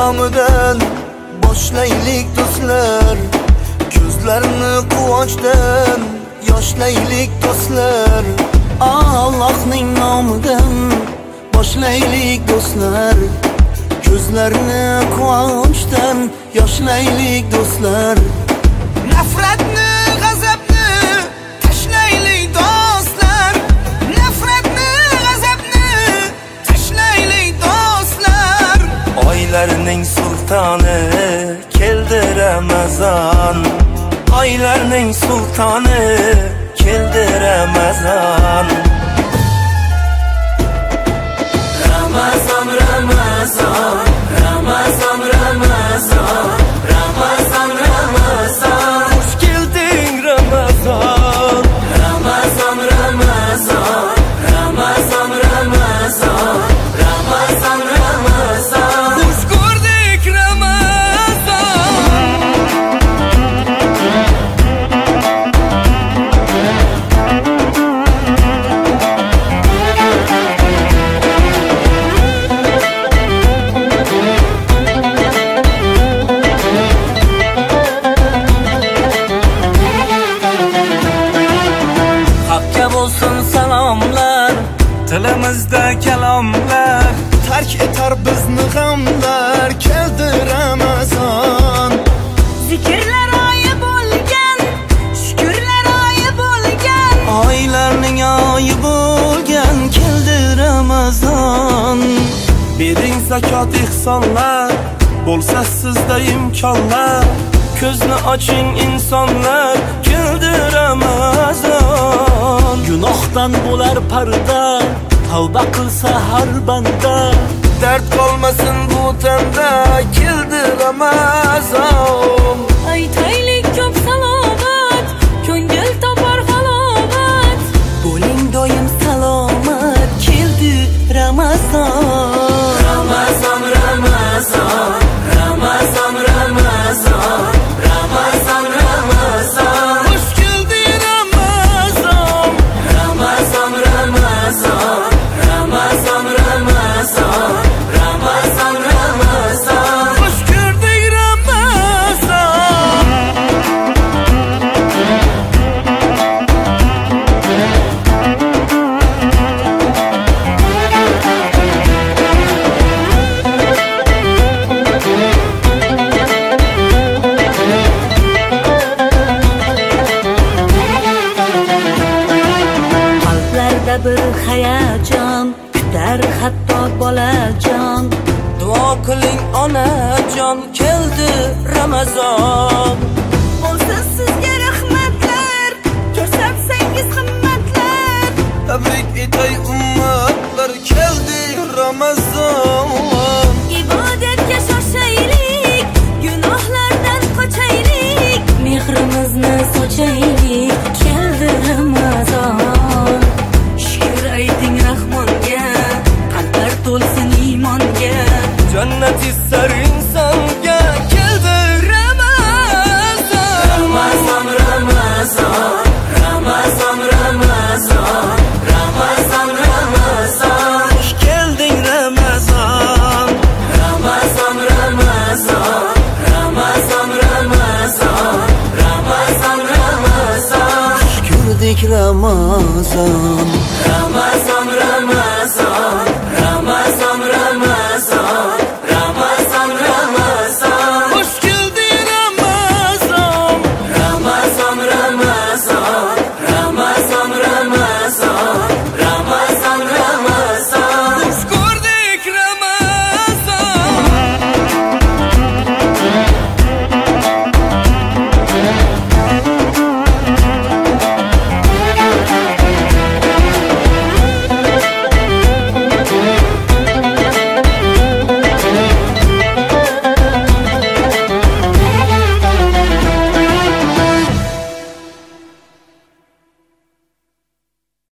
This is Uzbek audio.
nomidan boshlaylik do'stlar, ko'zlarni quvonchdan yoshlaylik do'stlar. Allohning nomidan boshlaylik do'stlar, ko'zlarni quvonchdan yoshlaylik do'stlar. Nafratni, g'azabni tashlaylik do'stlar, nafratni, g'azabni tashlaylik do'stlar. Oylarning sultoni keldi Ramazon, oylarning sultoni keldi Ramazon. Ramazon, Ramazon, Ramazon, Ramazon, Ramazon, Ramazon. Xush kelding Ramazon. Ramazon, Ramazon, Ramazon, Ramazon, Ramazon, Ramazon. Xush ko'rdik Ramazon. Olsun salomlar, tilimizda kalomlar, tark etar bizni g'amlar. Keldi Ramazon, zikrlar oyi bo'lgan, shukrlar oyi bo'lgan, oylarning oyi bo'lgan. Keldi Ramazon, bering zakot ihsonlar, bo'lsa sizda imkonlar, ko'zni oching insonlar. Keldi Ramazon, gunohdan bo'lar parda, tavba qilsa har banda, dard qolmasin bu tanda. Keldi Ramazon, aytaylik ko'p salomat, ko'ngil topar halovat, bo'ling doim salomat. Keldi Ramazon, Ramazon, Ramazon, Ramazon, Ramazon, Ramazon, Ramazon. Xush kelding Ramazon. Ramazon, Ramazon, Ramazon, Ramazon, Ramazon, Ramazon. Xush ko'rdik Ramazon. Qalblarda bir hayajon kutar hatto bolajon. Duo qiling onajon, keldi Ramazon. Bo'lsin sizga rahmatlar, ko'rsatsangiz himmatlar. Tabrik etay ummatlar, keldi Ramazon. Ibodatga shoshaylik, gunohlardan qochaylik, mehrimizni sochaylik. Keldi Ramazon, shukr ayting Rahmonga, qalblar to'lsin iymonga, jannati sar insonga. Keldi Ramazon, Ramazon, Ramazon, Ramazon, Ramazon, Ramazon, Ramazon. Xush kelding Ramazon, Ramazon, Ramazon, Ramazon, Ramazon, Ramazon, Ramazon. Xush ko'rdik Ramazon, Ramazon.